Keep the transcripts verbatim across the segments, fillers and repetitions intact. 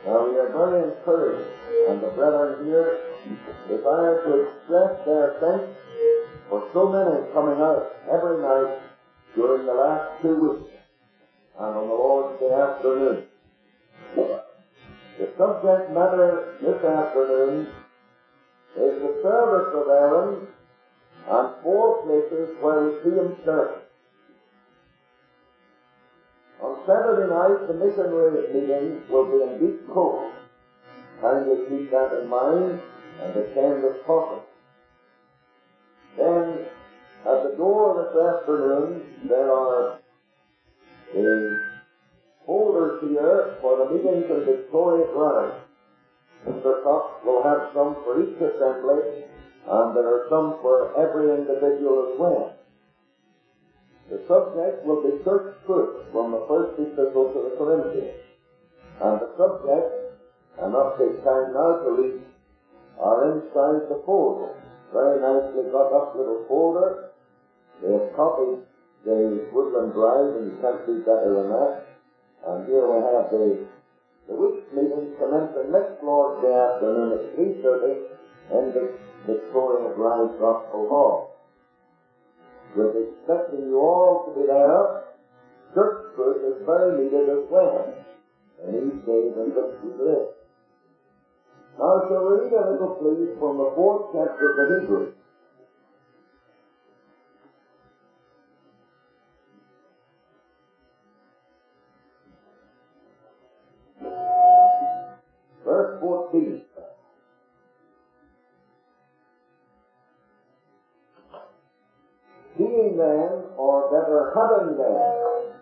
Now we are very encouraged, and the brethren here desire to express their thanks for so many coming out every night during the last two weeks and on the Lord's Day afternoon. The subject matter this afternoon is the service of Aaron and four places where we see him serving. On Saturday night, the missionary meeting will be in Deep Cove. Kindly keep that in mind and attend as possible. Then, at the door this afternoon, there are the holders here for the meetings in Victoria Drive. Mister Cox will have some for each assembly, and there are some for every individual as well. The subject will be church truth from the first epistle to the Corinthians. And the subject, and not take time now to read, are inside the folder. Very nicely got up little folder. They have copied the Woodland Drive, and you can't read better than that. And here we have the, the week's meeting commencing next Lord's Day afternoon at three thirty in the Victoria Drive Gospel Hall. We're expecting you all to be there. Church truth is very needed as well in these days in which we live. Now shall we read a little please from the fourth chapter of the Hebrews. Verse fourteen. Seeing then, or better having then,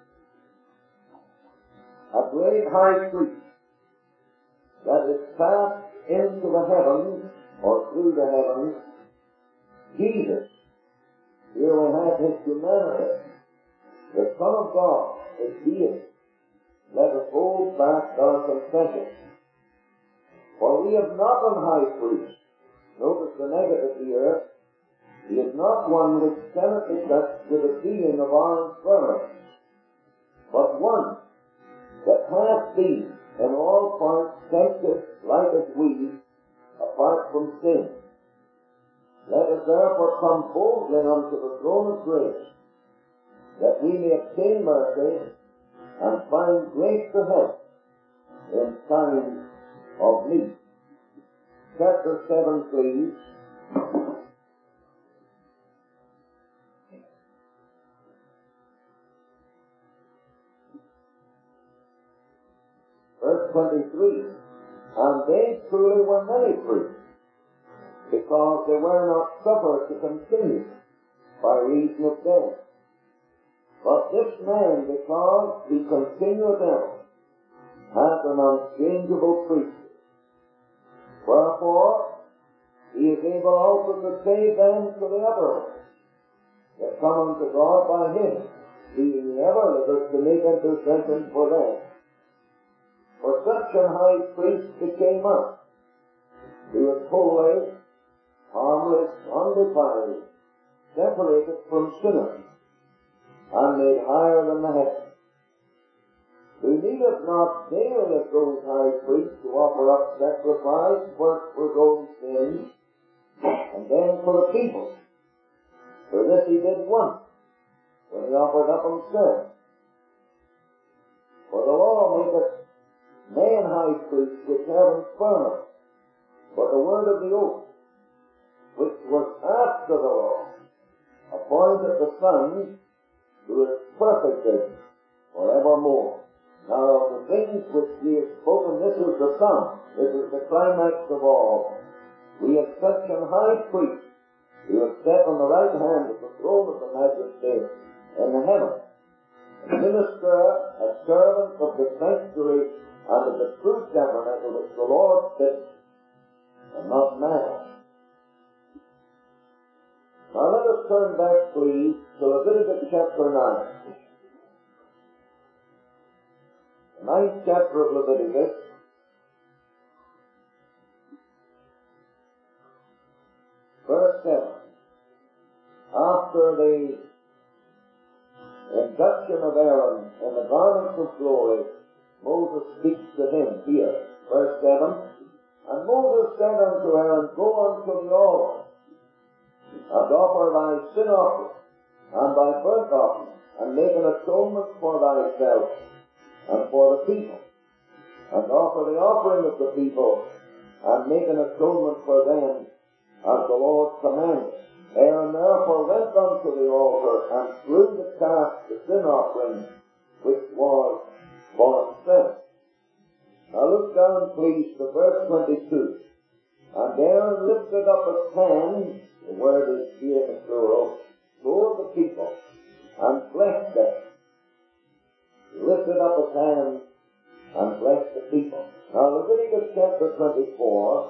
a great high priest that is passed into the heavens, or through the heavens, Jesus. Here we have his humanity, the Son of God, his deity. Let us hold back our confession. For we have not an high priest. Notice the negative here. He is not one which cannot be touched with the feeling of our infirmities, but one that hath been in all points tempted like as we, apart from sin. Let us therefore come boldly unto the throne of grace, that we may obtain mercy and find grace to help in time of need. Chapter seven, please. Verse twenty-three. And they truly were many priests, because they were not suffered to continue by reason of death. But this man, because he continued ever, hath an unchangeable priesthood. Wherefore, he is able also to save them to the uttermost, that come unto God by him, being the ever liveth to make intercession for them. For such an high priest became us, who is holy, harmless, undefiled, separated from sinners, and made higher than the heavens, who needeth not daily of those high priests to offer up sacrifice, first for his own sins, and then for the people. For this he did once, when he offered up himself. For the law maketh man high priests which have infirmity, but the word of the oath, which was after the law, appointed the Son, who is perfected for evermore. Now, of the things which he has spoken, this is the Son. This is the climax of all. We have such an high priest, who has sat on the right hand of the throne of the Majesty in the heaven, a minister, a servant of the sanctuary, and of the true tabernacle which the Lord fixed, and not man. Now let us turn back, please, to Leviticus chapter nine. The ninth chapter of Leviticus, verse seven. After the induction of Aaron in the garments of glory, Moses speaks to him here. Verse seven, and Moses said unto Aaron, go unto the altar, and offer thy sin offering, and thy burnt offering, and make an atonement for thyself, and for the people, and offer the offering of the people, and make an atonement for them, as the Lord commanded. Aaron therefore went unto the altar, and slew the calf, the sin offering, which was for himself. Now look down, please, to verse twenty-two. And Aaron lifted up his hand, the word is here in plural, toward the people, and blessed them. He lifted up his hand and blessed the people. Now Leviticus chapter twenty-four,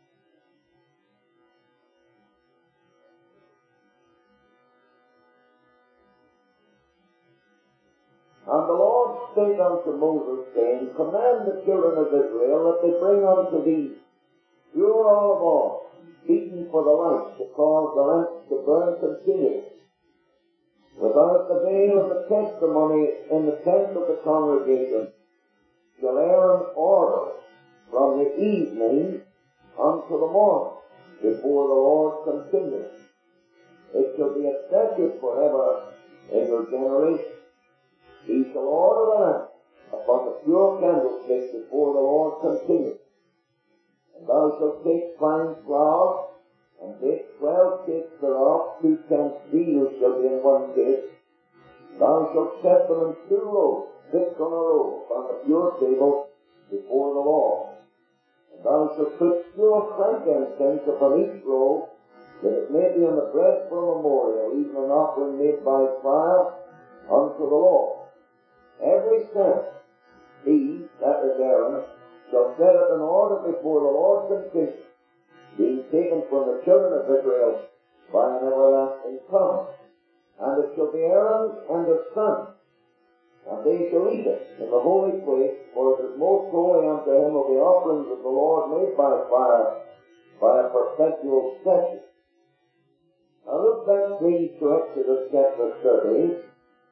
and the Lord spake unto Moses, saying, command the children of Israel that they bring unto thee pure olive oil, beaten for the light, to cause the lamps to burn continually. Without the veil of the testimony in the tent of the congregation shall Aaron order from the evening unto the morning, before the Lord continually. It shall be a statute forever in your generation. He shall order the lamp upon the pure candlestick before the Lord continually. And thou shalt take fine flour, and take twelve cakes thereof, two tenths meal shall be in one cake. Thou shalt set them in two rows, six on a row, upon the pure table before the Lord. And thou shalt put pure frankincense upon each row, that it may be on the bread for a memorial, even an offering made by fire unto the Lord. Every cent, he, that is Aaron, shall set it in order before the Lord continually, being taken from the children of Israel by an everlasting covenant. And it shall be Aaron's and his sons, and they shall eat it in the holy place, for it is most holy unto him of the offerings of the Lord made by fire, by a perpetual statute. Now look back, please, to Exodus chapter thirty.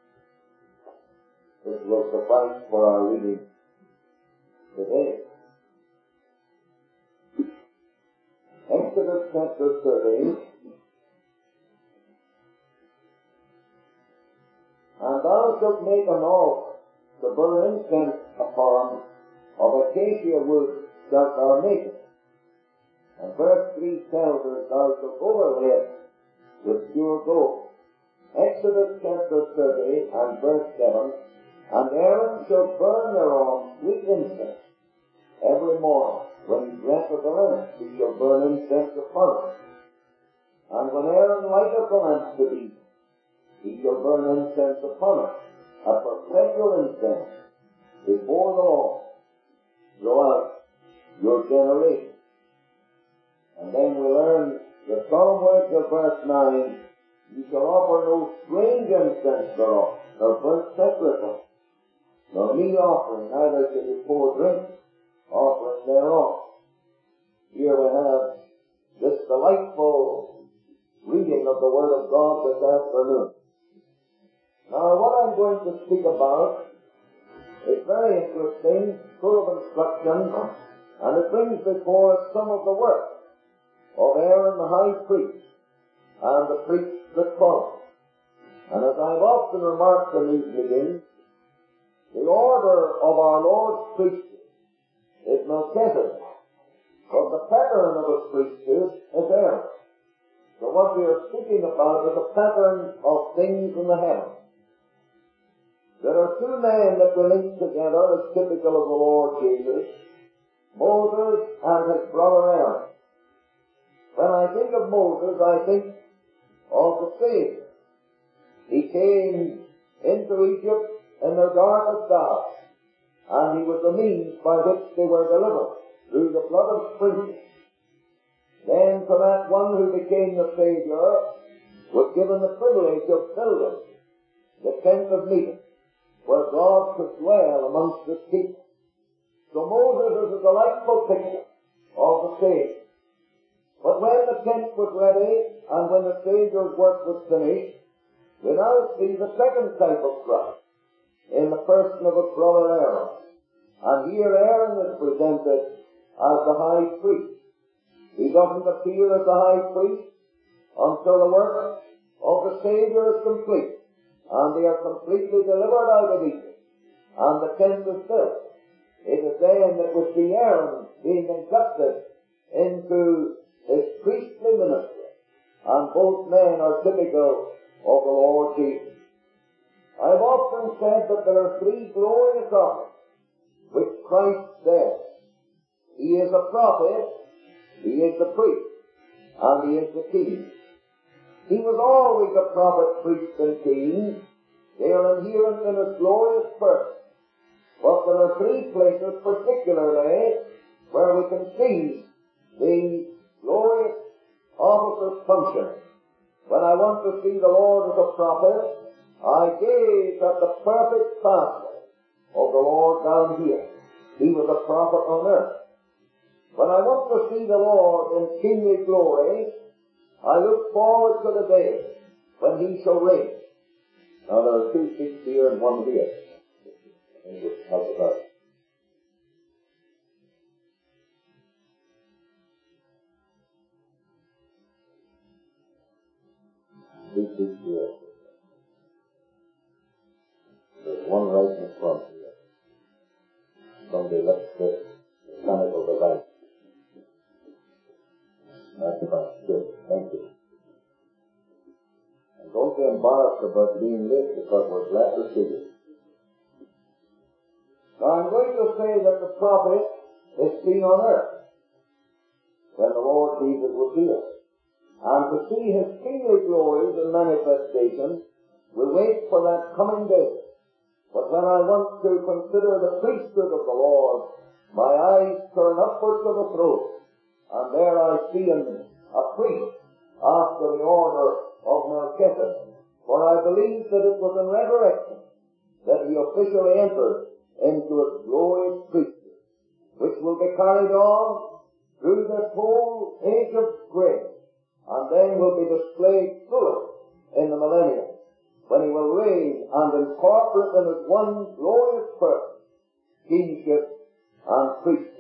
This will suffice for our reading today. Exodus chapter thirty. And thou shalt make an altar to burn incense upon, of acacia wood shalt thou make it. And verse three tells us, thou shalt overlay it with pure gold. Exodus chapter thirty and verse seven, and Aaron shall burn thereon sweet incense every morning. When he dresseth the lamps, he shall burn incense upon it. And when Aaron lighteth the lamps to eat, he shall burn incense upon it, a perpetual incense before the Lord throughout your generation. And then we learn the solemn words of verse nine, you shall offer no strange incense thereof, nor burnt sacrifice, nor meat offering, neither shall you pour drink offering thereof. Here we have this delightful reading of the Word of God this afternoon. Now, what I'm going to speak about is very interesting, full of instruction, and it brings before us some of the work of Aaron the high priest and the priests that followed. And as I've often remarked in these meetings, the order of our Lord's priesthood is Melchizedek, but the pattern of his priesthood is Aaron. So what we are speaking about is a pattern of things in the heavens. There are two men that were linked together as typical of the Lord Jesus, Moses and his brother Aaron. When I think of Moses, I think of the Savior. He came into Egypt in the dark of God, and he was the means by which they were delivered through the blood of sprinkling. Then from that one who became the Savior was given the privilege of building the tent of meeting, where God could dwell amongst his people. So Moses is a delightful picture of the Savior. But when the tent was ready, and when the Savior's work was finished, we now see the second type of Christ, in the person of his brother Aaron. And here Aaron is presented as the high priest. He doesn't appear as the high priest until the work of the Savior is complete, and they are completely delivered out of Egypt, and the tent is built. It is then that we see Aaron being inducted into his priestly ministry, and both men are typical of the Lord Jesus. I have often said that there are three glorious offices which Christ bears. He is a prophet, he is the priest, and he is the king. He was always a prophet, priest, and king. They are inherent in his glorious person. But there are three places particularly where we can see the glorious officer's function. When I want to see the Lord as a prophet, I gaze at the perfect pathway of the Lord down here. He was a prophet on earth. When I want to see the Lord in kingly glory, I look forward to the day when he shall reign. Now there are two seats here and one here. And we'll talk about it. Two seats here. There's one right in front here. Somebody left the mechanical device. That's fine. Good. Thank you. And don't be embarrassed about being late because we're glad to see you. Now I'm going to say that the prophet is seen on earth when the Lord Jesus was here. And to see his kingly glories and manifestations, we wait for that coming day. But when I want to consider the priesthood of the Lord, my eyes turn upward to the throne. And there I see him, a priest, after the order of Melchizedek. For I believe that it was in resurrection that he officially entered into his glorious priesthood, which will be carried on through this whole age of grace, and then will be displayed fully in the millennium, when he will reign and incorporate in his one glorious person, kingship and priesthood.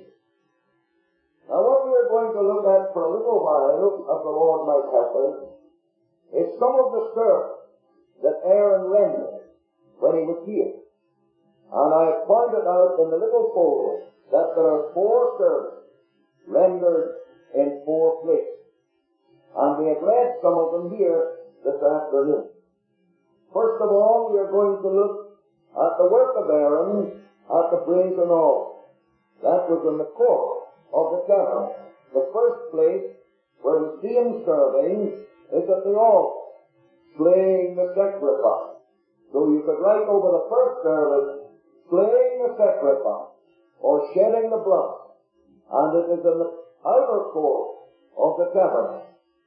Now what we are going to look at for a little while, as the Lord might help us, is some of the service that Aaron rendered when he was here. And I have pointed out in the little folder that there are four services rendered in four places. And we have read some of them here this afternoon. First of all, we are going to look at the work of Aaron at the brazen altar. That was in the court of the tabernacle. The first place where we see him serving is at the altar, slaying the sacrifice. So you could write over the first service, slaying the sacrifice, or shedding the blood. And it is in the outer court of the tabernacle.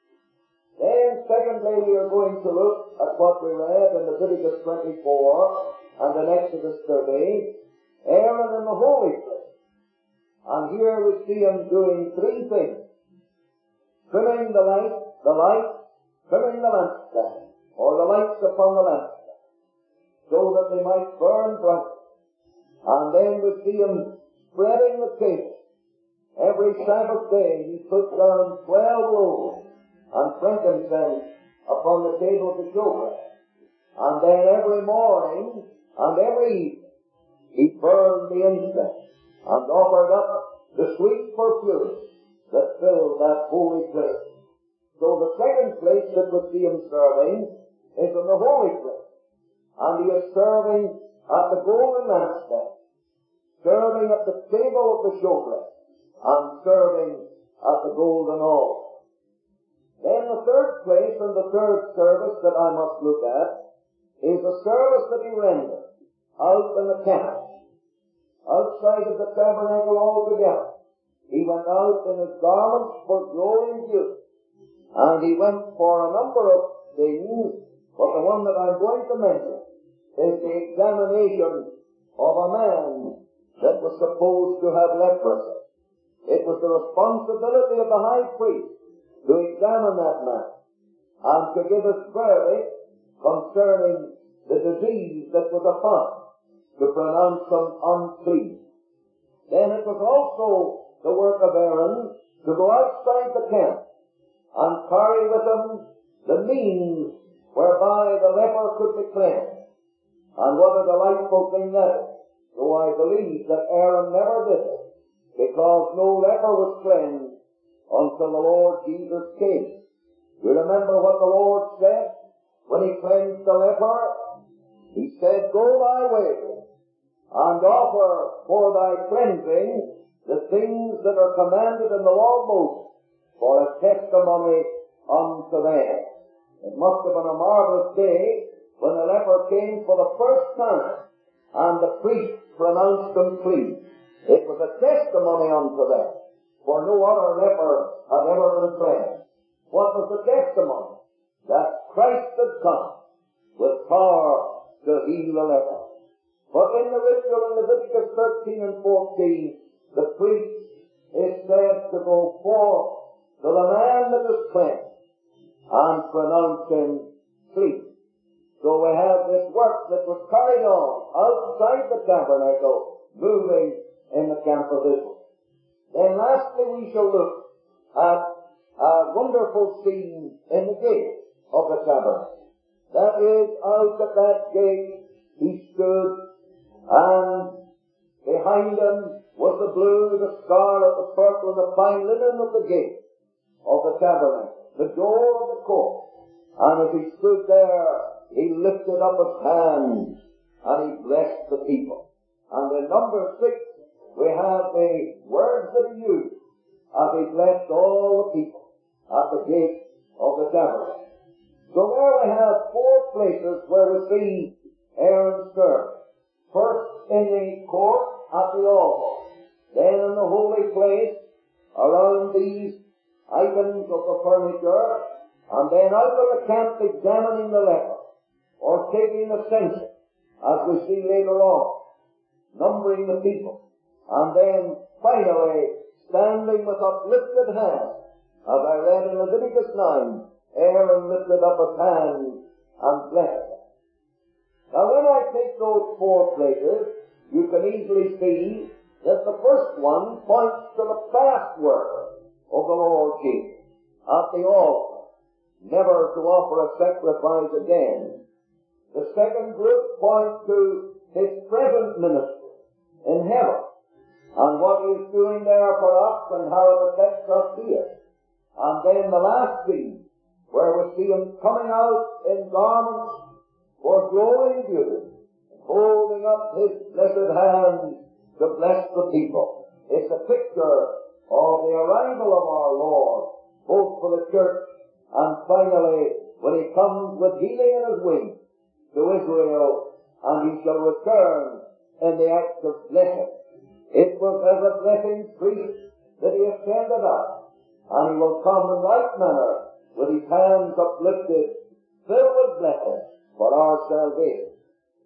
Then, secondly, we are going to look at what we read in Leviticus twenty-four and in Exodus thirty, Aaron in the holy place. And here we see him doing three things: trimming the light, the light, trimming the lampstand, or the lights upon the lampstand, so that they might burn bright. And then we see him spreading the table. Every Sabbath day he put down twelve loaves and frankincense upon the table of the showbread. And then every morning and every evening he burned the incense and offered up the sweet perfume that filled that holy place. So the second place that we see him serving is in the holy place. And he is serving at the golden lampstand, serving at the table of the showbread, and serving at the golden altar. Then the third place and the third service that I must look at is the service that he rendered out in the camp, outside of the tabernacle altogether. He went out in his garments for glory and beauty, and he went for a number of things, but the one that I'm going to mention is the examination of a man that was supposed to have leprosy. It was the responsibility of the high priest to examine that man and to give his verdict concerning the disease that was upon him, to pronounce him unclean. Then it was also the work of Aaron to go outside the camp and carry with him the means whereby the leper could be cleansed. And what a delightful thing that is. Though I believe that Aaron never did it, because no leper was cleansed until the Lord Jesus came. You remember what the Lord said when he cleansed the leper? He said, "Go thy way, and offer for thy cleansing the things that are commanded in the law of Moses, for a testimony unto them." It must have been a marvelous day when the leper came for the first time, and the priest pronounced him clean. It was a testimony unto them, for no other leper had ever been cleansed. What was the testimony? That Christ had come with power to heal the leper. But in the ritual in Leviticus thirteen and fourteen, the priest is said to go forth to the man that is cleansed and pronounce him clean. So we have this work that was carried on outside the tabernacle, moving in the camp of Israel. Then lastly we shall look at a wonderful scene in the gate of the tabernacle. That is, out at that gate he stood, and behind him was the blue, the scarlet, the purple, and the fine linen of the gate of the tabernacle, the door of the court. And as he stood there, he lifted up his hands and he blessed the people. And in number six, we have the words that he used as he blessed all the people at the gate of the tabernacle. So there we have four places where we see Aaron's service. First in the court at the altar, then in the holy place around these items of the furniture, and then out of the camp examining the leper, or taking the census, as we see later on, numbering the people, and then finally standing with uplifted hands, as I read in Leviticus nine, Aaron lifted up his hands and blessed. Now when I take those four places, you can easily see that the first one points to the past work of the Lord Jesus at the altar, never to offer a sacrifice again. The second group points to his present ministry in heaven, and what he is doing there for us and how it affects us here. And then the last scene, where we see him coming out in garments for glowing beauty, holding up his blessed hands to bless the people. It's a picture of the arrival of our Lord, both for the church and finally when he comes with healing in his wings to Israel, and he shall return in the act of blessing. It was as a blessing priest that he ascended up, and he will come in like manner with his hands uplifted, filled with blessing for our salvation.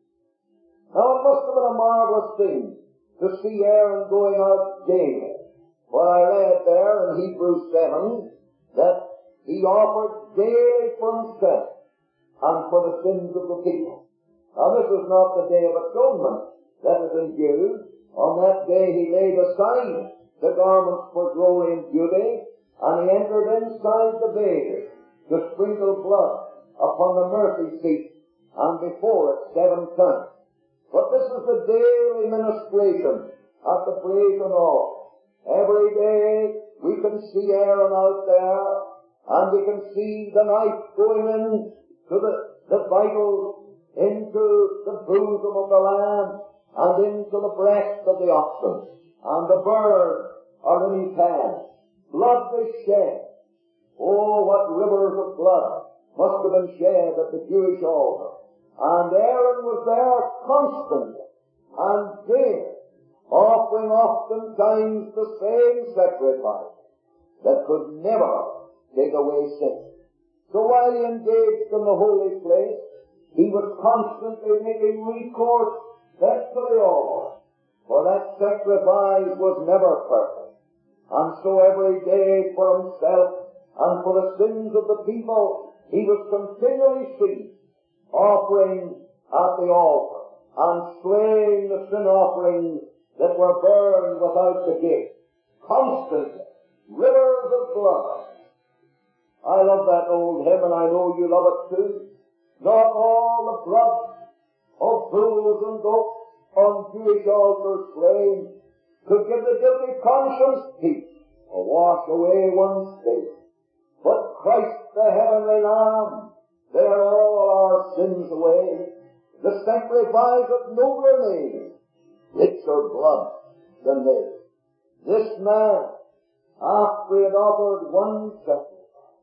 Now it must have been a marvelous thing to see Aaron going out daily. For I read there in Hebrews seven that he offered daily for himself and for the sins of the people. Now this is not the Day of Atonement that is in Jews. On that day he laid aside the garments for glory and beauty, and he entered inside the veil to sprinkle blood upon the mercy seat and before it seven times. But this is the daily ministration at the brazen altar. Every day we can see Aaron out there, and we can see the knife going in to the, the vitals, into the bosom of the lamb, and into the breast of the oxen, and the birds are in his hand. Blood is shed. Oh, what rivers of blood must have been shed at the Jewish altar. And Aaron was there constantly and daily, offering oftentimes the same sacrifice that could never take away sin. So while he engaged in the holy place, he was constantly making recourse back to the altar, for that sacrifice was never perfect. And so every day for himself and for the sins of the people, he was continually seen offering at the altar and slaying the sin offering that were burned without the gate. Constantly. Rivers of blood. I love that old hymn, and I know you love it too. Not all the blood of bulls and goats on Jewish altars slain could give the guilty conscience peace or wash away one's stain. But Christ the heavenly Lamb bear all our sins away. The sacrifice of nobler name, richer blood than they. This man, after he had offered one sacrifice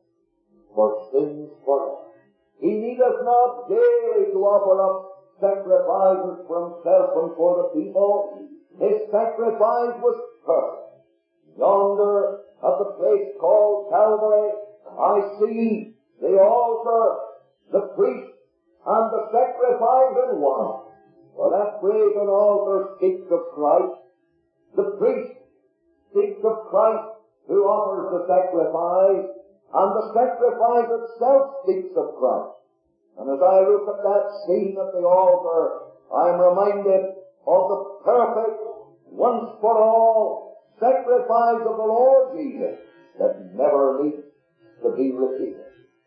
for sins forever, he needeth not daily to offer up sacrifices for himself and for the people. His sacrifice was perfect. Yonder at the place called Calvary, I see the altar, the priest, and the sacrifice in one. For that brazen altar speaks of Christ. The priest speaks of Christ who offers the sacrifice, and the sacrifice itself speaks of Christ. And as I look at that scene at the altar, I am reminded of the perfect, once for all, sacrifice of the Lord Jesus that never needs to be repeated.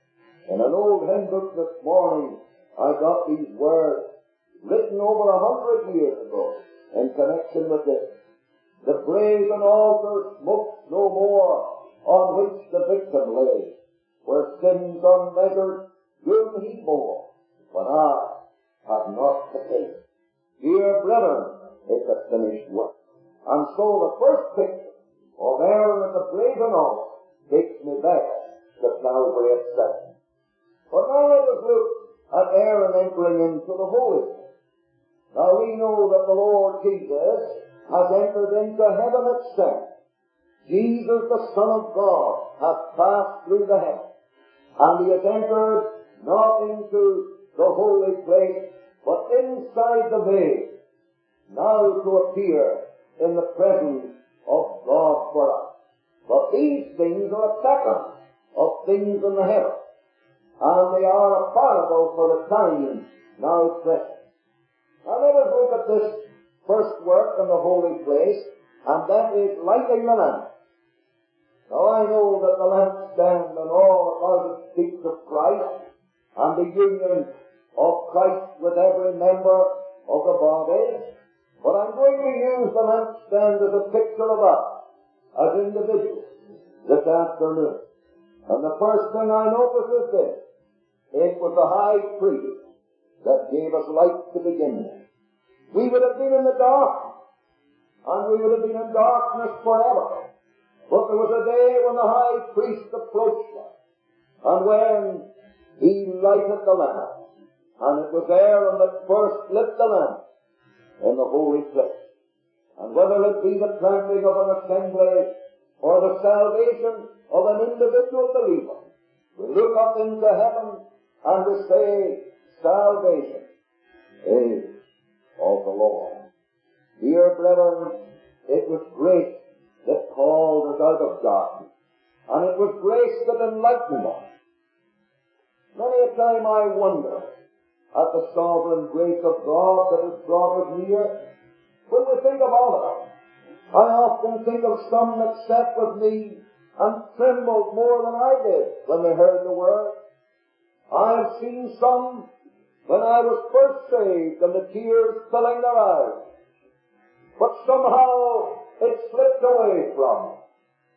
In an old hymn book this morning, I got these words written over a hundred years ago in connection with this. The brazen altar smokes no more on which the victim lay, where sins unmeasured guilt he bore, when I had not to pay. Dear brethren, it's a finished work. And so the first picture of Aaron at the brazen altar takes me back to Calvary itself. But now let us look at Aaron entering into the Holy Place. Now we know that the Lord Jesus has entered into heaven itself. Jesus, the Son of God, hath passed through the heaven, and he has entered not into the holy place, but inside the veil, now to appear in the presence of God for us. But these things are a pattern of things in the heaven, and they are a parable for the time now present. Now let us look at this first work in the holy place, and that is lighting the lamp. Now I know that the lampstand and all about it speaks of Christ, and the union of Christ with every member of the body. But I'm going to use the lampstand as a picture of us, as individuals, this afternoon. And the first thing I notice is this. It was the high priest that gave us light to begin with. We would have been in the dark, and we would have been in darkness forever. But there was a day when the high priest approached us, and when he lighted the lamp, and it was Aaron that first lit the lamp in the holy place. And whether it be the planting of an assembly or the salvation of an individual believer, we look up into heaven and we say, salvation is of the Lord. Dear brethren, it was grace that called us out of darkness, and it was grace that enlightened us. Many a time I wonder at the sovereign grace of God that has brought us near. When we think about it, I often think of some that sat with me and trembled more than I did when they heard the word. I have seen some when I was first saved and the tears filling their eyes, but somehow it slipped away from them,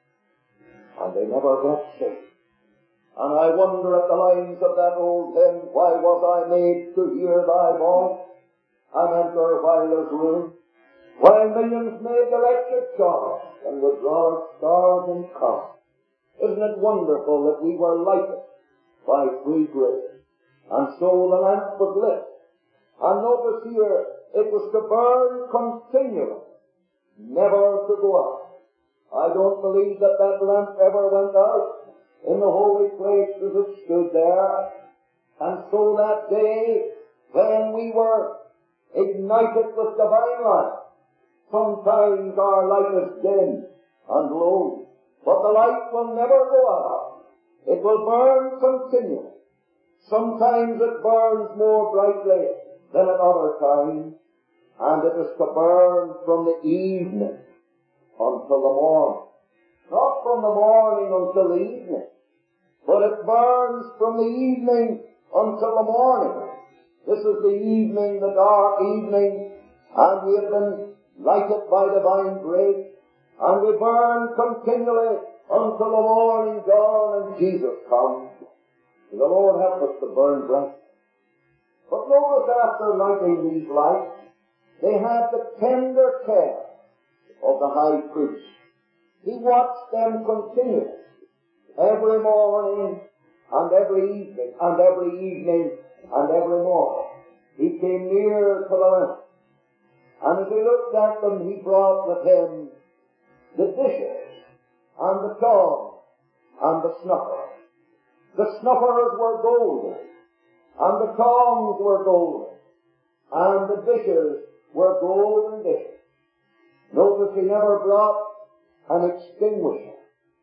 and they never got saved. And I wonder at the lines of that old hymn, why was I made to hear thy voice and enter while there's room, while millions made the wretched choice and withdraw stars and come. Isn't it wonderful that we were lighted by free grace? And so the lamp was lit. And notice here, it was to burn continually, never to go out. I don't believe that that lamp ever went out in the holy place as it stood there. And so that day, when we were ignited with divine light, sometimes our light is dim and low, but the light will never go out. It will burn continually. Sometimes it burns more brightly than at other times, and it is to burn from the evening until the morning. Not from the morning until the evening, but it burns from the evening until the morning. This is the evening, the dark evening, and we have been lighted by divine grace, and we burn continually until the morning dawn and Jesus comes. May the Lord help us to burn bright. But notice after lighting these lights, they had the tender care of the high priest. He watched them continually, every morning and every evening, and every evening and every morning. He came near to the lamp, and as he looked at them, he brought with him the dishes and the tongs and the snuffers. The snuffers were golden, and the tongs were golden, and the dishes were golden dishes. Notice he never brought an extinguisher.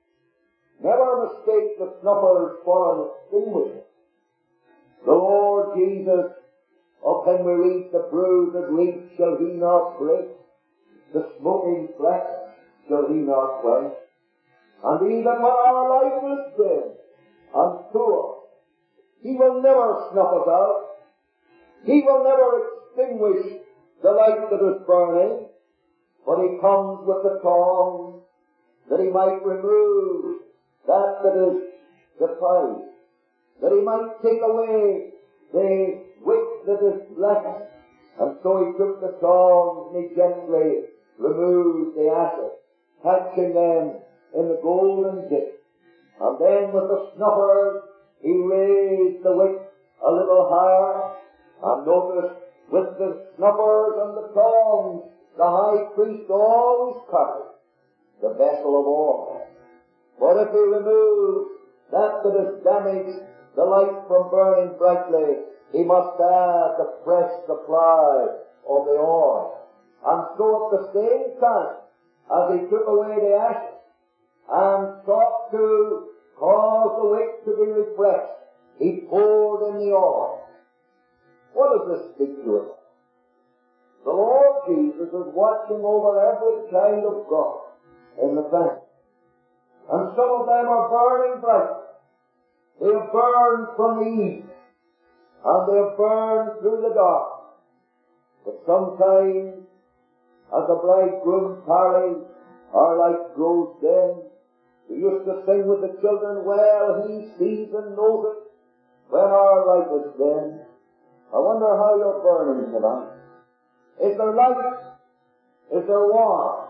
Never mistake the snuffers for an extinguisher. The Lord Jesus, of him we read, the bruised reed shall he not break, the smoking flesh shall he not quench. And even when our life is dim and poor, he will never snuff us out. He will never extinguish the light that is burning, but he comes with the tongs that he might remove that that is defiled, that he might take away the wick that is black. And so he took the tongs and he gently removed the ashes, catching them in the golden dish. And then with the snuffers he raised the wick a little higher, and notice with the snuffers and the tongs the high priest always carried the vessel of oil. But if he removes that that has damaged the light from burning brightly, he must add the fresh supply of the oil. And so at the same time as he took away the ashes and sought to cause the wick to be refreshed, he poured in the oil. What does this speak to us? The Lord Jesus is watching over every child of God in the family. And some of them are burning bright. They have burned from the east, and they have burned through the dark. But sometimes, as the bridegroom tarries, our light grows dim. We used to sing with the children, well, he sees and knows it when our light is dim. I wonder how you're burning tonight. Is there light? Is there warmth?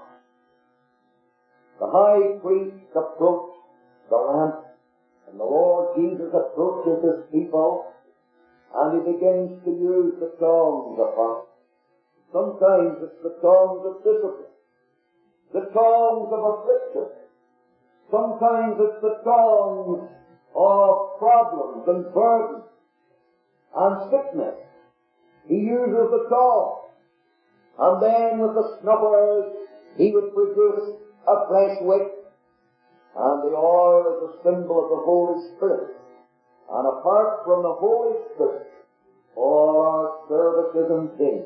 The high priest approached the lamp, and the Lord Jesus approaches his people, and he begins to use the tongs upon it. Sometimes it's the tongs of discipline, the tongs of affliction. Sometimes it's the tongs of problems and burdens and sickness. He uses the tongs. And then with the snuffers, he would produce a fresh wick. And the oil is a symbol of the Holy Spirit. And apart from the Holy Spirit, all our service is in vain.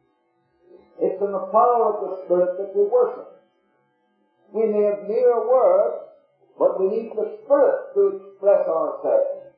It's in the power of the Spirit that we worship. We may have mere words, but we need the Spirit to express ourselves.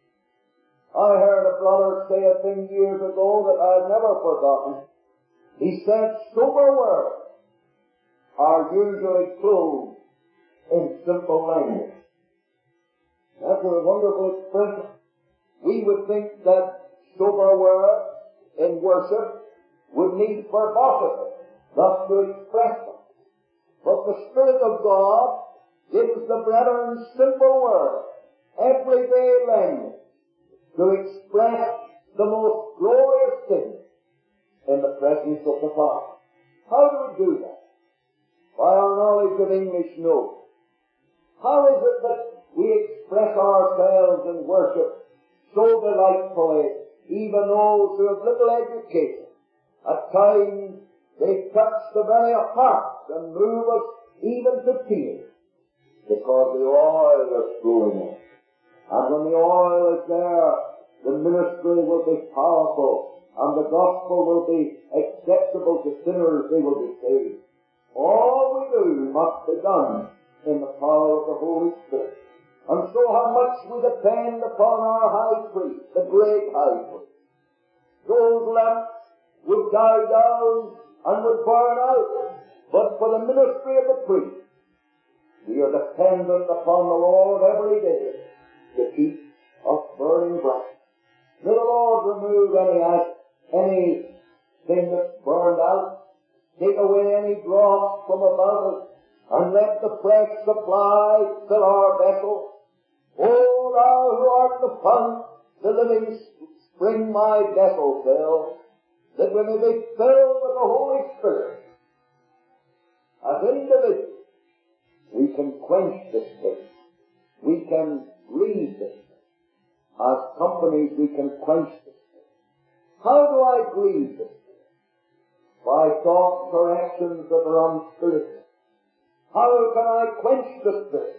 I heard a brother say a thing years ago that I've never forgotten. He said, sober words are usually clothed in simple language. That's a wonderful expression. We would think that sober words in worship would need verbosity, thus to express them. But the Spirit of God gives the brethren simple words, everyday language, to express the most glorious things in the presence of the Father. How do we do that? By our knowledge of English notes. How is it that we express ourselves in worship so delightfully, even those who have little education? At times they touch the very heart and move us even to tears, because the oil is flowing in. And when the oil is there, the ministry will be powerful and the gospel will be acceptable to sinners, they will be saved. All we do must be done in the power of the Holy Spirit. And so how much we depend upon our high priest, the great high priest. Those lamps would die down and would burn out, but for the ministry of the priest, we are dependent upon the Lord every day to keep us burning bright. May the Lord remove any anything that's burned out, take away any dross from about us, and let the fresh supply fill our vessel. O thou who art the fount, the living spring, my vessel fill, that we may be filled with the Holy Spirit. As individuals, we can quench this thing. We can grieve this thing. As companies, we can quench this thing. How do I grieve this thing? By thoughts or actions that are unspiritual. How can I quench the Spirit?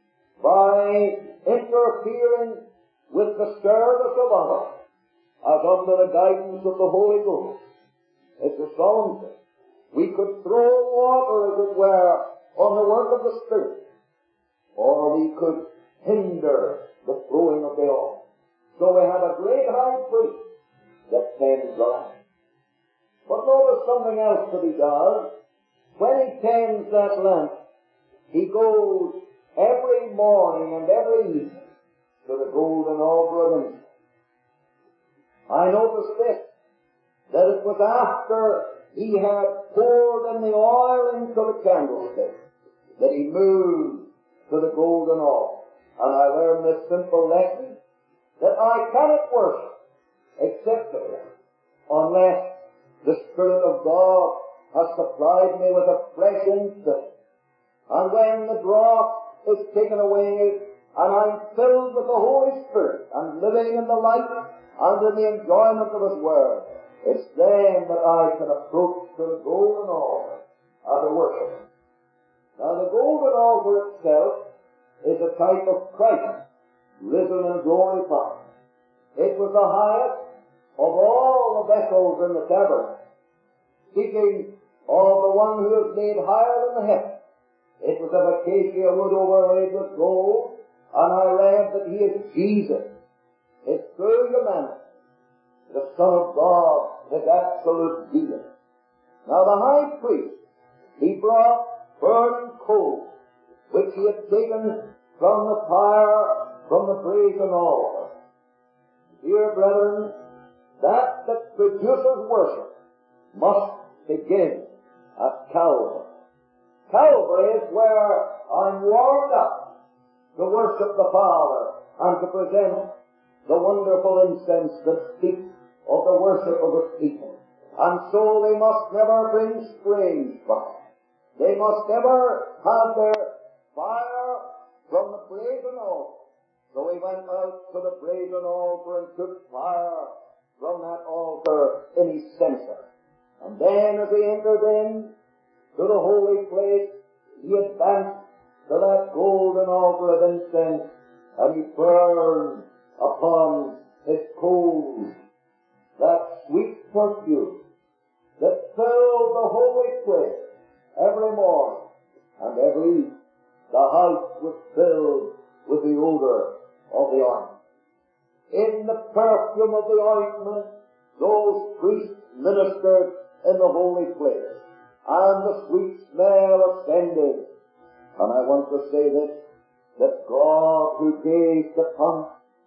By interfering with the service of others, as under the guidance of the Holy Ghost. It's a solemn thing. We could throw water, as it were, on the work of the Spirit, or we could hinder the flowing of the oil. So we have a great high priest that tends the lamp. But notice something else that he does. When he tends that lamp, he goes every morning and every evening to the golden altar of incense. I noticed this, that it was after he had poured in the oil into the candlestick that he moved to the golden altar. And I learned this simple lesson, that I cannot worship acceptably unless the Spirit of God has supplied me with a fresh incense. And when the draught is taken away and I'm filled with the Holy Spirit and living in the light and in the enjoyment of His Word, it's then that I can approach to the golden altar as a worshiper. Now the golden altar itself is a type of Christ, risen and glorified. It was the highest of all the vessels in the tabernacle. Speaking of the one who is made higher than the heavens, it was of acacia wood overlaid with gold, and I read that He is Jesus, His true humanity, the Son of God, His absolute being. Now the high priest, he brought burning coals, which he had taken from the fire, from the brazen altar. Dear brethren, that that produces worship must begin at Calvary. Calvary is where I'm warmed up to worship the Father and to present the wonderful incense that speaks of the worship of His people. And so they must never bring strange fire. They must never have their fire from the brazen altar. So he went out to the brazen altar and took fire from that altar in his censer. And then as he entered in to the holy place, he advanced to that golden altar of incense, and he burned upon his coals that sweet perfume that filled the holy place every morning and every evening. The house was filled with the odor of the ointment. In the perfume of the ointment, those priests ministered in the holy place, and the sweet smell ascended. And I want to say this, that God who gave the punch,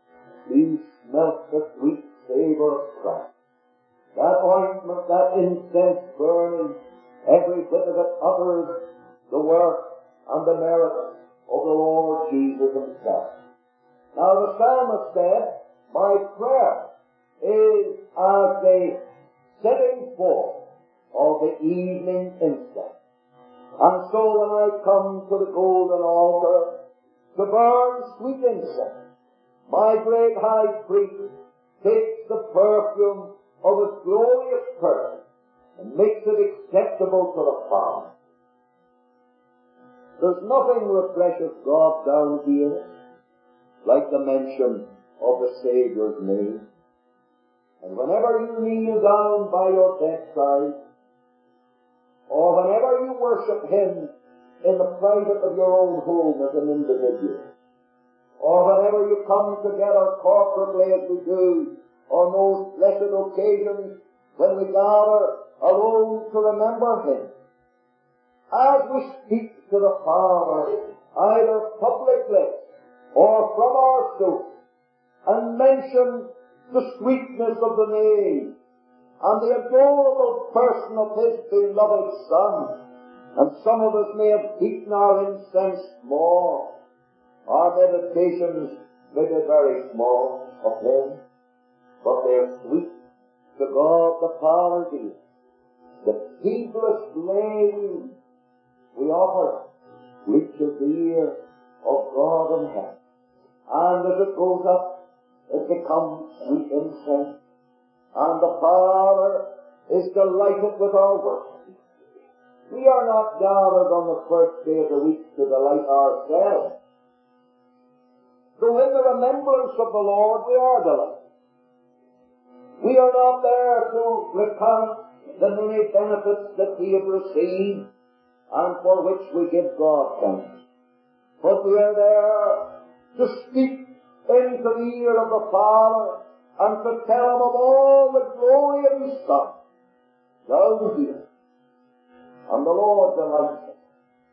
He smelt the sweet savour of Christ. That ointment, that incense burning, every bit of it utters the work and the merit of the Lord Jesus Himself. Now the psalmist said, my prayer is as the setting forth of the evening incense. And so when I come to the golden altar to burn sweet incense, my great high priest takes the perfume of His glorious person and makes it acceptable to the Father. There's nothing refreshes God down here like the mention of the Saviour's name. And whenever you kneel down by your bedside, or whenever you worship Him in the private of your own home as an individual, or whenever you come together corporately as we do on those blessed occasions when we gather alone to remember Him, as we speak to the Father, either publicly or from our souls, and mention the sweetness of the name and the adorable person of His beloved Son, and some of us may have beaten our incense small, our meditations may be very small of Him, but they're sweet to God the Father dear. The feeblest lay we, we offer reaches the ear of God in heaven, and as it goes up, it becomes sweet incense, and the Father is delighted with our worship. We are not gathered on the first day of the week to delight ourselves, though in the remembrance of the Lord we are delighted. We are not there to recount the many benefits that we have received and for which we give God thanks, but we are there to speak into the ear of the Father and to tell Him of all the glory of His Son down here. And the Lord delights us.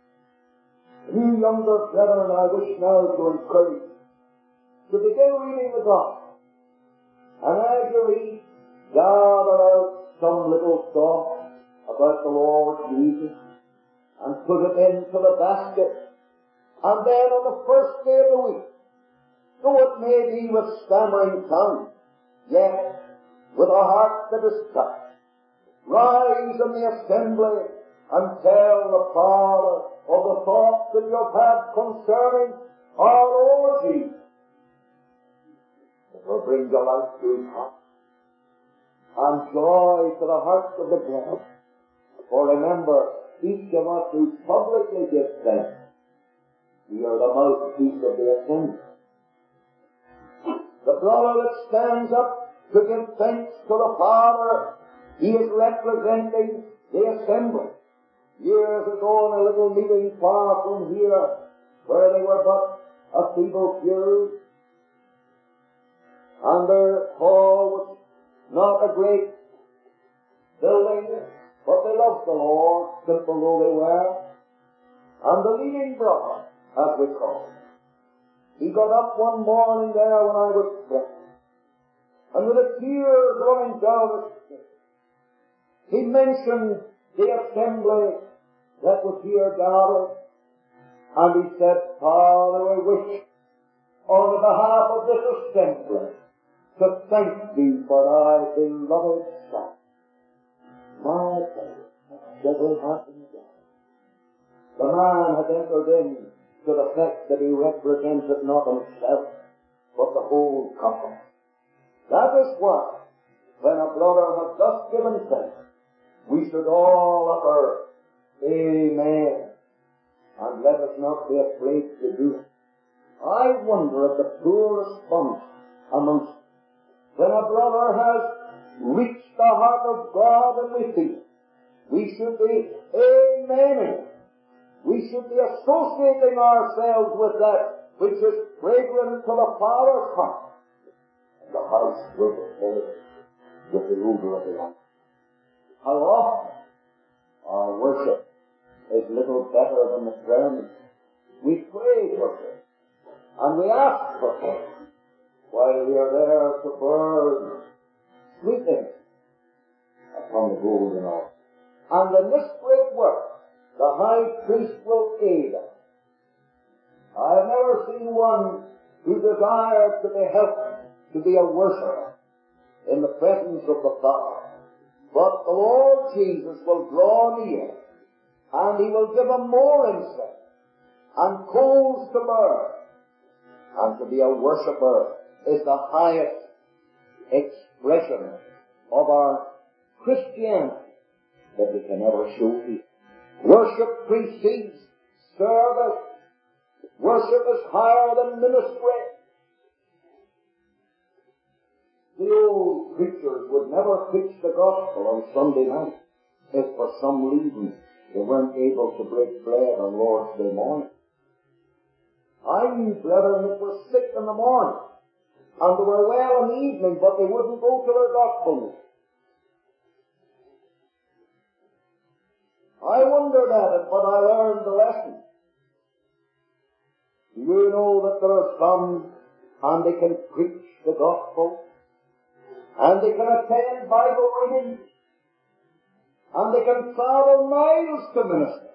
You younger brethren, I wish now to encourage you to begin reading the Gospel. And as you read, gather out some little thought about the Lord Jesus and put it into the basket. And then on the first day of the week, though it may be with stammering tongue, yet with a heart that is touched, rise in the assembly and tell the Father of the thoughts that you have had concerning our Lord Jesus. It will bring delight to His heart and joy to the hearts of the brethren. For remember, each of us who publicly gives thanks, we are the mouthpiece of the assembly. The brother that stands up to give thanks to the Father, he is representing the assembly. Years ago in a little meeting far from here, where they were but a feeble few, and their hall was not a great building, but they loved the Lord, simple though they were. And the leading brother, as we call him, he got up one morning there when I was praying, and with the tears running down his face, he mentioned the assembly that was here gathered, and he said, Father, I wish on behalf of this assembly to thank Thee for Thy beloved Son. My God, that will happen again. The man had entered in to the fact that he represented not himself, but the whole company. That is why, when a brother has thus given thanks, we should all utter, Amen, and let us not be afraid to do it. I wonder at the poor response amongst us. When a brother has reached the heart of God and we feel it, we should be amening. We should be associating ourselves with that which is fragrant to the Father's heart. And the house will be filled with the odor of the Lord. How often our worship is little better than the prayer meeting. We pray for Him, and we ask for Him, while we are there to burn sweetness upon the golden altar. And in this great work, the high priest will aid us. I have never seen one who desires to be helped to be a worshipper in the presence of the Father. But the Lord Jesus will draw near, and He will give him more insight and coals to burn. And to be a worshipper is the highest expression of our Christianity that we can ever show people. Worship precedes service. Worship is higher than ministry. the old preachers would never preach the gospel on Sunday night if for some reason they weren't able to break bread on Lord's Day morning. I knew brethren that were sick in the morning, and they were well in the evening, but they wouldn't go to their gospel meeting. I wondered at it, but I learned the lesson. Do you know that there are some, and they can preach the gospel, and they can attend Bible reading, and they can travel miles to minister,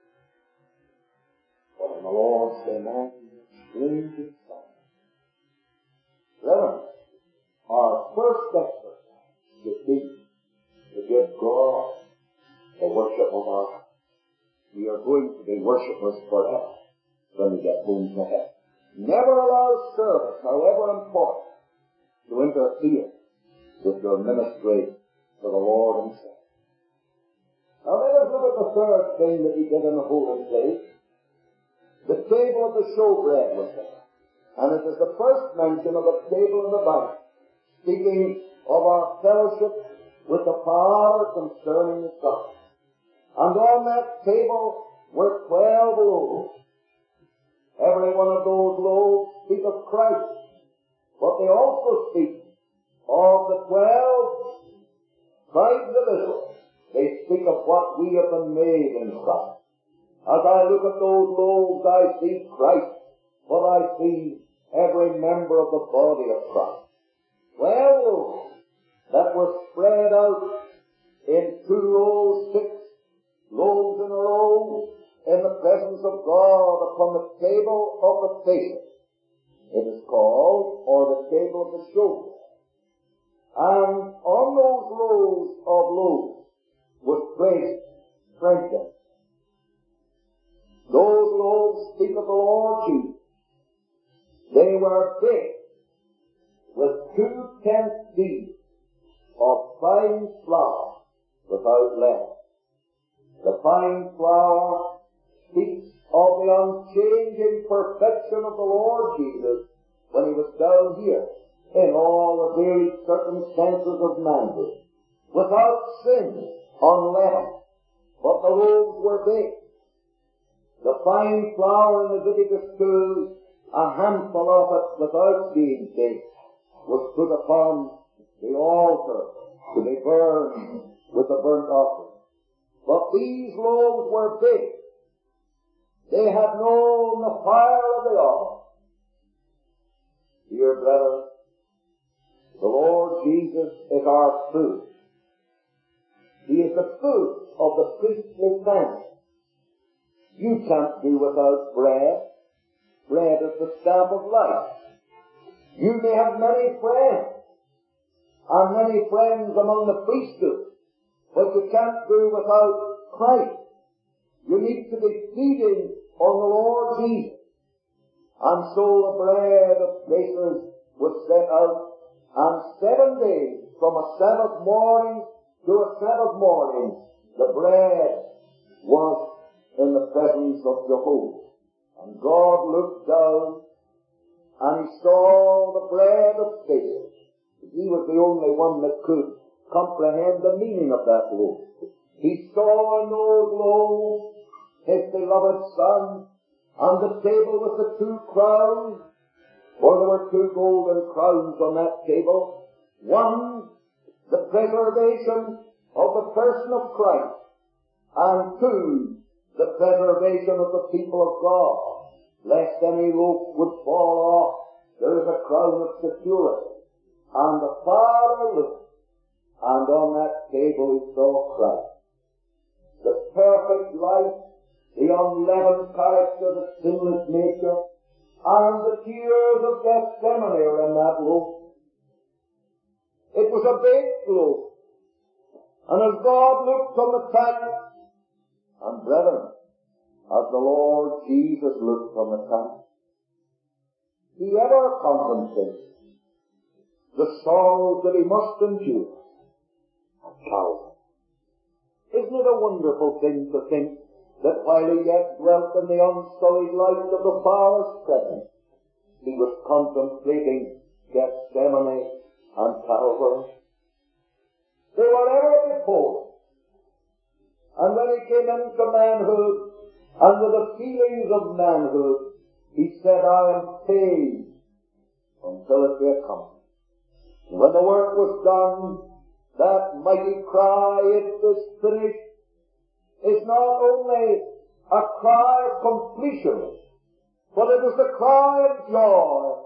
but on the Lord's Day morning, strange and silent. Brethren, our first exercise should be to give God the worship of our heart. We are going to be worshippers forever when we get home to heaven. Never allow service, however important, to interfere with your ministry to the Lord Himself. Now let us look at the third thing that He did in the holy place. The table of the showbread was there. And it is the first mention of a table in the Bible, speaking of our fellowship with the Father concerning the Son. And on that table were twelve loaves. Every one of those loaves speak of Christ, but they also speak of the twelve tribes of Israel. They speak of what we have been made in Christ. As I look at those loaves, I see Christ, but I see every member of the body of Christ. Twelve loaves that were spread out in two rows, six loaves in a row, in the presence of God upon the table of the faithful. It is called, or the table of the showbread. And on those rows of loaves was placed frankincense. Those loaves speak of the Lord Jesus. They were baked with two-tenths deeds of fine flour without leaven. The fine flour speaks of the unchanging perfection of the Lord Jesus when He was down here in all the varied circumstances of manhood, without sin, unleavened, but the loaves were baked. The fine flour in Leviticus two, a handful of it without being baked, was put upon the altar to be burned with the burnt offering. But these loaves were baked. They had known the fire of the altar. Dear brethren, the Lord Jesus is our food. He is the food of the priestly family. You can't do without bread. Bread is the staff of life. You may have many friends, and many friends among the priesthood, but you can't do without Christ. You need to be feeding on the Lord Jesus. And so the bread of places was set out, and seven days, from a Sabbath morning to a Sabbath morning, the bread was in the presence of Jehovah. And God looked down, and He saw the bread of faith. He was the only one that could comprehend the meaning of that loaf. He saw in those loaves His beloved Son, and the table with the two crowns, for there were two golden crowns on that table. One, the preservation of the person of Christ, and two, the preservation of the people of God, lest any loaf would fall off. There is a crown of security. And the Father looked, and on that table He saw Christ, the perfect life, the unleavened character, the sinless nature, and the tears of Gethsemane are in that loaf. It was a baked loaf. And as God looked on the tank, and brethren, as the Lord Jesus looked on the tank, He ever contemplated the sorrows that He must endure at Calvary. Isn't it a wonderful thing to think that while He yet dwelt in the unsullied light of the Father's presence, He was contemplating Gethsemane and Calvary. They were ever before. And when he came into manhood, and with the feelings of manhood, he said, I am paid until it be accomplished. And when the work was done, that mighty cry, it is finished, is not only a cry of completion, but it was the cry of joy.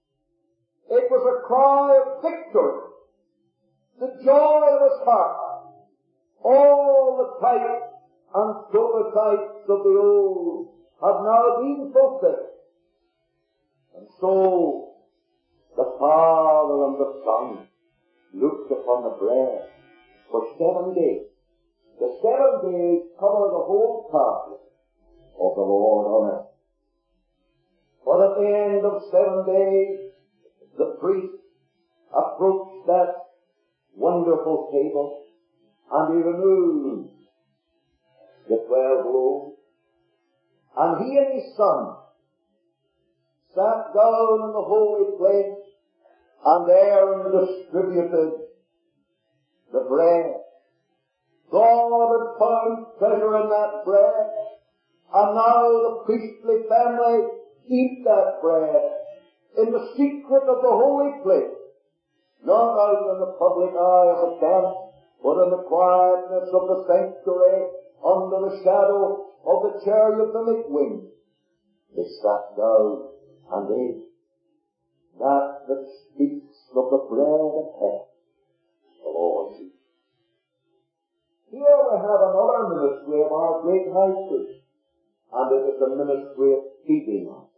It was a cry of victory. The joy of his heart. All the types and prototypes of the old have now been fulfilled. And so, the Father and the Son looked upon the bread for seven days. The seven days cover the whole path of the Lord on earth. But at the end of seven days, the priest approached that wonderful table, and he removed the twelve loaves, and he and his son sat down in the holy place, and there distributed the bread. God had found treasure in that bread, and now the priestly family eat that bread in the secret of the holy place, not out in the public eye of the camp, but in the quietness of the sanctuary, under the shadow of the cherubic wings. They sat down and ate that that speaks of the bread of heaven, the Lord Jesus. Here we have another ministry of our great high priest, and it is the ministry of feeding us.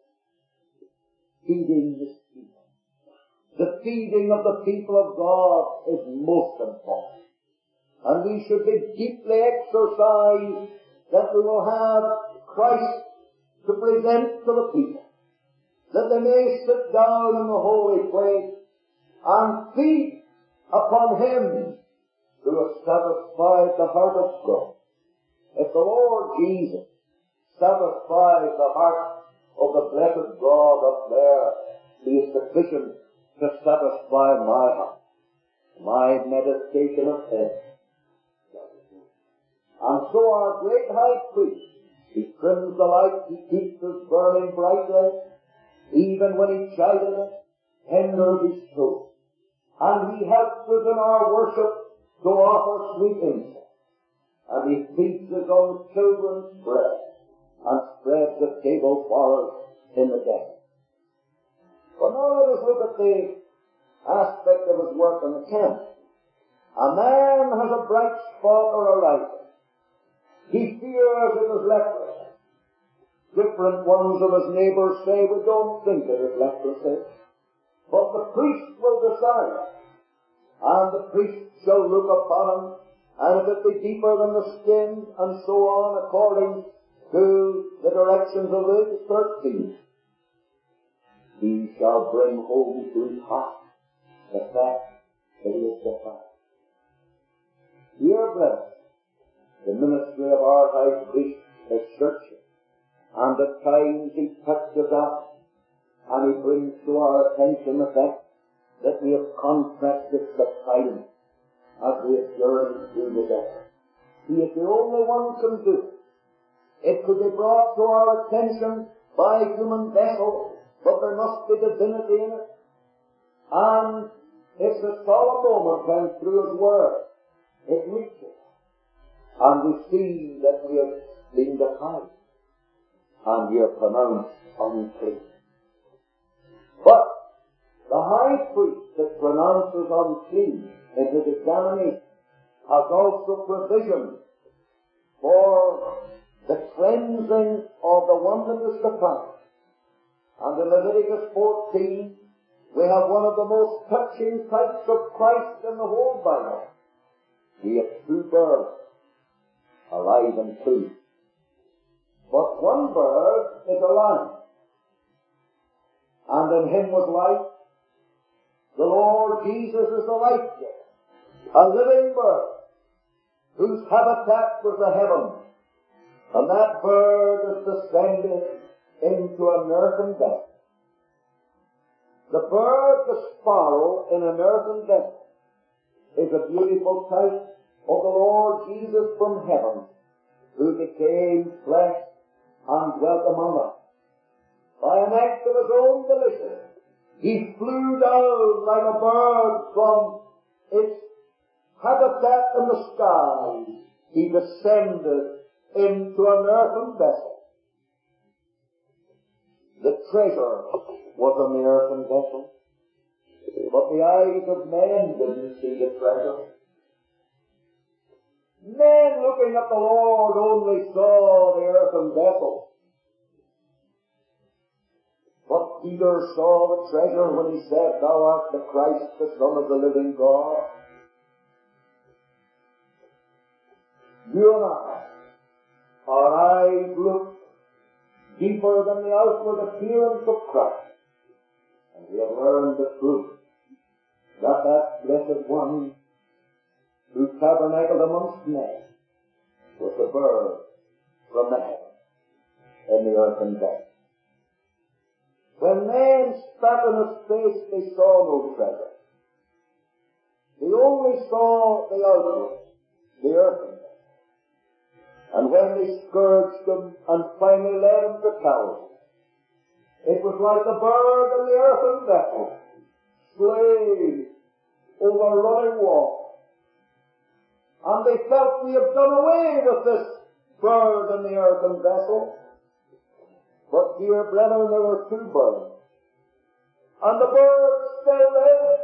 Feeding his people. The feeding of the people of God is most important. And we should be deeply exercised that we will have Christ to present to the people, that they may sit down in the holy place and feed upon him who has satisfied the heart of God. If the Lord Jesus satisfies the heart of the blessed God up there, he is sufficient to satisfy my heart, my meditation of heaven. And so our great high priest, he trims the light, he keeps us burning brightly, even when he chideth, tenders his soul. And he helps us in our worship to offer sweet incense. And he feeds us on children's bread, and spreads the table for us in the desert. But now let us look at the aspect of his work in the camp. A man has a bright spot or a light. He fears it is leprosy. Different ones of his neighbors say, we don't think it is leprosy. But the priest will decide. And the priest shall look upon him, and if it be deeper than the skin, and so on, according to the directions of Luke thirteen, he shall bring home to his heart the fact that he is defied. Dear brethren, the ministry of our high priest is searching, and at times he touches us, and he brings to our attention the fact that we have contracted the silence as we have journeyed through the desert. He is the only one who can do it. It could be brought to our attention by a human vessel, but there must be divinity in it. And it's a solemn moment when through his word it reaches. And we see that we have been defiled, and we are pronounced unclean. But the high priest that pronounces unclean in his examination has also provision for the cleansing of the one that is defiled. And in Leviticus fourteen, we have one of the most touching types of Christ in the whole Bible. We have two birds, alive and true. But one bird is alive, and in him was life. The Lord Jesus is the life giver, a living bird, whose habitat was the heaven. And that bird is descended into an earthen vessel. The bird, the sparrow, in an earthen vessel, is a beautiful type of the Lord Jesus from heaven, who became flesh and dwelt among us. By an act of his own volition, he flew down like a bird from its habitat in the skies. He descended into an earthen vessel. The treasure was in the earthen vessel, but the eyes of men didn't see the treasure. Men looking at the Lord only saw the earthen vessel. But Peter saw the treasure when he said, "Thou art the Christ, the Son of the living God." You and I, our eyes look deeper than the outward appearance of Christ, and we have learned the truth that that blessed one who tabernacled amongst men was the bird from the heaven in the earthen vessel. When men spat in his face, they saw no treasure. They only saw the outward, the earthen vessel. And when they scourged him and finally led him to Calvary, it was like the bird in the earthen vessel, slain over running water. And they felt, we have done away with this bird in the earthen vessel. But dear brethren, there were two birds, and the bird still lived.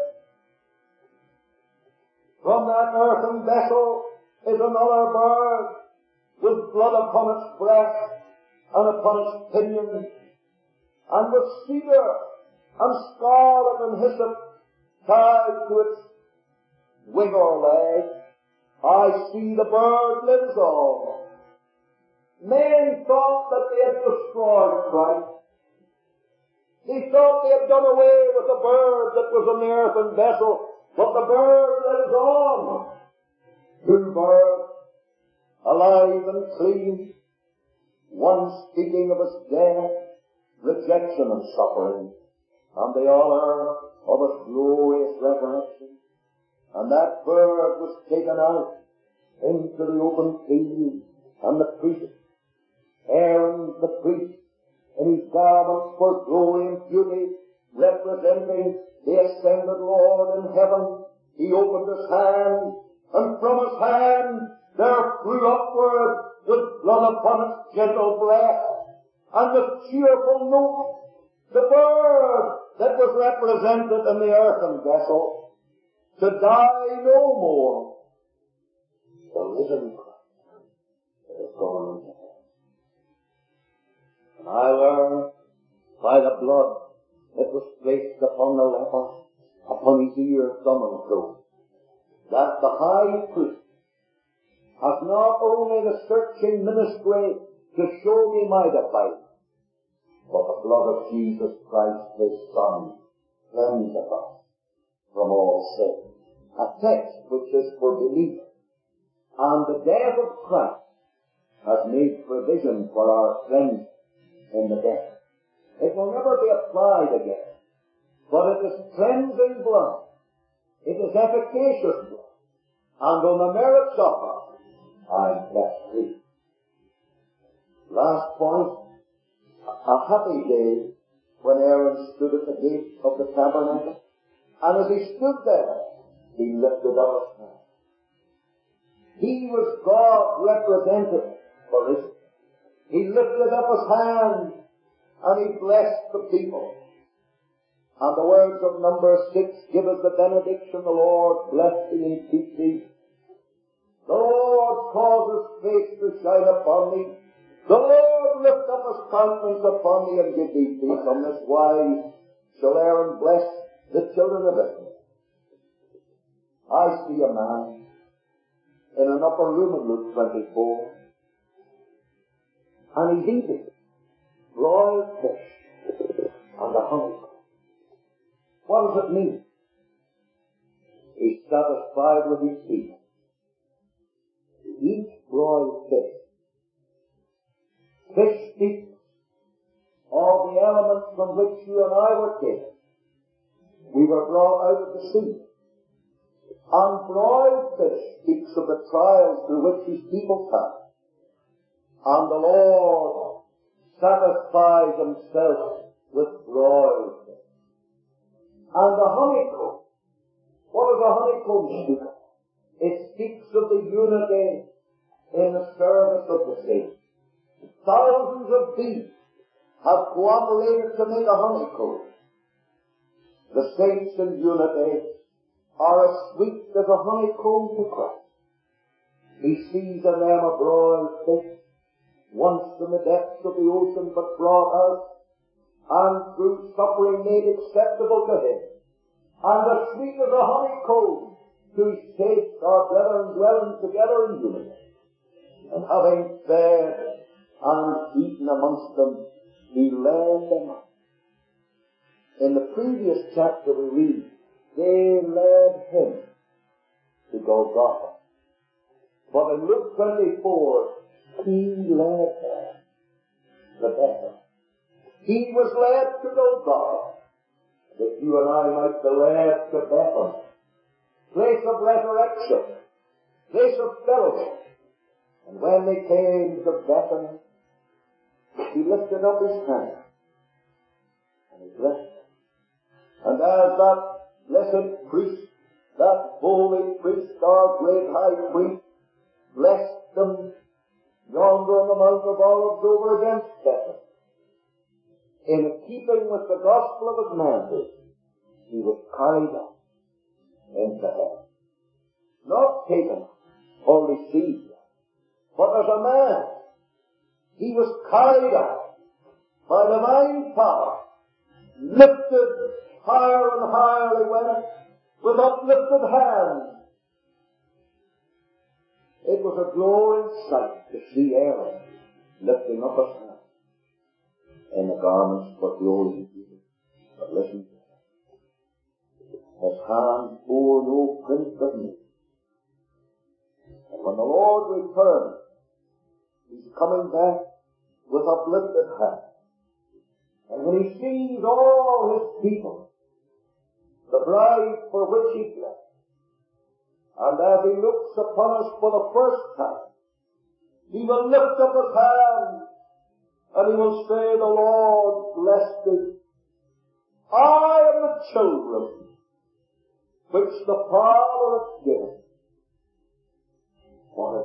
From that earthen vessel is another bird, with blood upon its breast and upon its pinions, and with cedar and scarlet and hyssop tied to its wing or leg. I see the bird lives on. Men thought that they had destroyed Christ. They thought they had done away with the bird that was in the earthen vessel, but the bird lives on. Two birds, alive and clean, one speaking of his death, rejection and suffering, and the other of his glorious resurrection. And that bird was taken out into the open field, and the priest, Aaron the priest, in his garments for glory and beauty, representing the ascended Lord in heaven, he opened his hand, and from his hand there flew upward, with blood upon its gentle breast, and with cheerful note, the bird that was represented in the earthen vessel, to die no more. The risen Christ is gone into heaven. And I learned by the blood that was placed upon the leper, upon his ear, thumb, and toe, that the high priest has not only the searching ministry to show me my defile, but the blood of Jesus Christ, his Son, cleanseth us from all sin. A text which is for belief. And the death of Christ has made provision for our cleansing in the death. It will never be applied again, but it is cleansing blood. It is efficacious blood. And on the merits of it, I am blessed free. Last point, a happy day when Aaron stood at the gate of the tabernacle, and as he stood there, he lifted up his hand. He was God represented for Israel. He lifted up his hand and he blessed the people. And the words of number six give us the benediction, the Lord bless thee and keep thee. The Lord cause his face to shine upon thee. The Lord lift up his countenance upon thee and give thee peace. On this wise shall Aaron bless the children of Israel. I see a man in an upper room in Luke twenty-four, and he's eating broiled fish and a honeycomb. What does it mean? He's satisfied with his feet. He eats broiled fish. Fish speaks of the elements from which you and I were taken. We were brought out of the sea. And broiled fish speaks of the trials through which his people pass. And the Lord satisfies himself with broiled fish. And the honeycomb, what does a honeycomb speak of? It speaks of the unity in the service of the saints. Thousands of bees have cooperated to make a honeycomb. The saints in unity are as sweet as a honeycomb to Christ. He sees in them a broiled fish, once in the depths of the ocean but brought out, and through suffering made acceptable to him, and as sweet as a honeycomb, whose tastes are brethren dwelling together in unity. And having fed and eaten amongst them, he led them up. In the previous chapter we read, they led him to Golgotha. But in Luke twenty-four, he led them to Bethany. He was led to Golgotha, that you and I might be led to Bethany, place of resurrection, place of fellowship. And when they came to Bethany, he lifted up his hand and he blessed them. And as that blessed priest, that holy priest, our great high priest, blessed them yonder on the Mount of Olives over against Bethany, in keeping with the gospel of his mandate, he was carried up into heaven. Not taken or received, but as a man, he was carried up by divine power, lifted higher and higher he went, with uplifted hands. It was a glorious sight to see Aaron lifting up his hands in the garments for glory and beauty. But listen to him. His hands bore no print of me. And when the Lord returns, he's coming back with uplifted hands. And when he sees all his people, the bride for which he blessed, and as he looks upon us for the first time, he will lift up his hands and he will say, the Lord bless thee. I am the children which the Father hath given. What a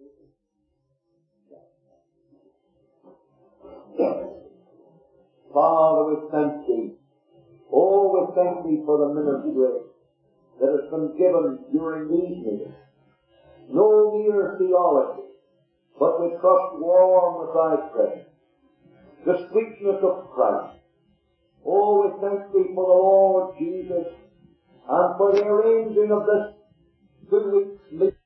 day. Father, we thank thee. Oh, we thank thee for the ministry that has been given during these meetings. No mere theology, but we trust warm with thy presence. The sweetness of Christ. Oh, we thank thee for the Lord Jesus and for the arranging of this two weeks meeting.